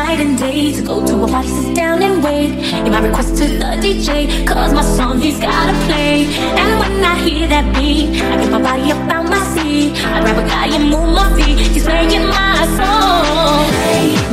night and day to go to a party, sit down and wait. Hear my request to the DJ, cause my song he's gotta play. And when I hear that beat, I get my body up out my seat. I grab a guy and move my feet, he's playing my song. Hey.